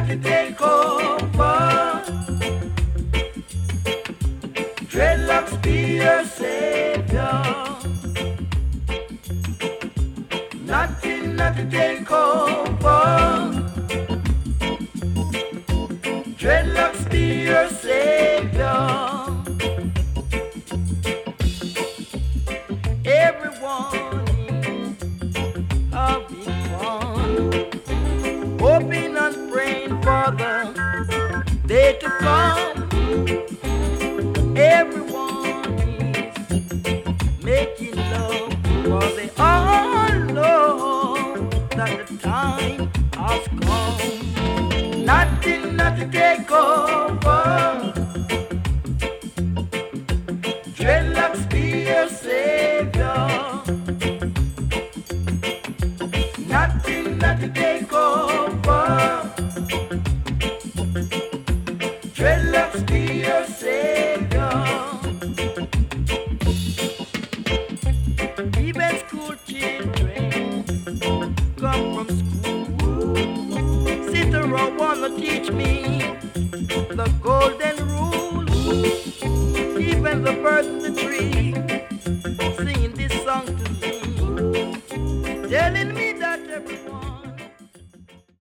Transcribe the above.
not to take over. Dreadlocks be your savior. Nothing not to take over. Dreadlocks be your savior. Everyone having fun, hoping and praying for the day to come. Everyone is making love, for they all know that the time has come. Nothing not to take over. Dreadlocks be your savior. Nothing not to take over. Dreadlocks be your savior. Even school children come from school, sit around wanna teach me the golden rule. Even the birds in the tree